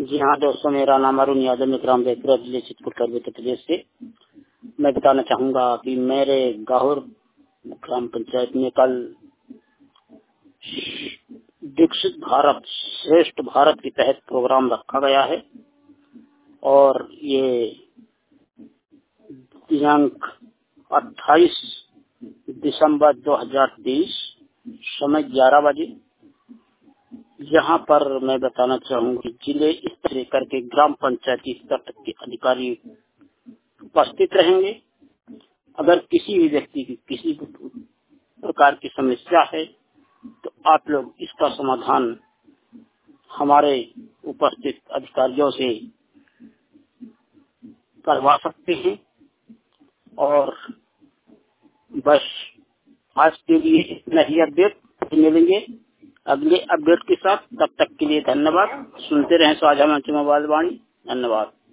जी हाँ दोस्तों, मेरा नाम अरुण यादव है, ग्राम बेकरा, जिले चित्रकूट, उत्तर प्रदेश से। मैं बताना चाहूंगा कि मेरे गाहुर ग्राम पंचायत में कल विकसित भारत श्रेष्ठ भारत के तहत प्रोग्राम रखा गया है और ये दिनांक 28 दिसंबर 2023 समय 11 बजे। यहाँ पर मैं बताना चाहूंगा कि जिले स्तर से करके ग्राम पंचायत स्तर तक के अधिकारी उपस्थित रहेंगे। अगर किसी भी व्यक्ति की किसी प्रकार की समस्या है तो आप लोग इसका समाधान हमारे उपस्थित अधिकारियों से करवा सकते हैं। और बस आज के लिए इतना ही अपडेट, मिलेंगे अगले अपडेट के साथ। तब तक के लिए धन्यवाद। सुनते रहें साझा मंच मोबाइल वाणी। धन्यवाद।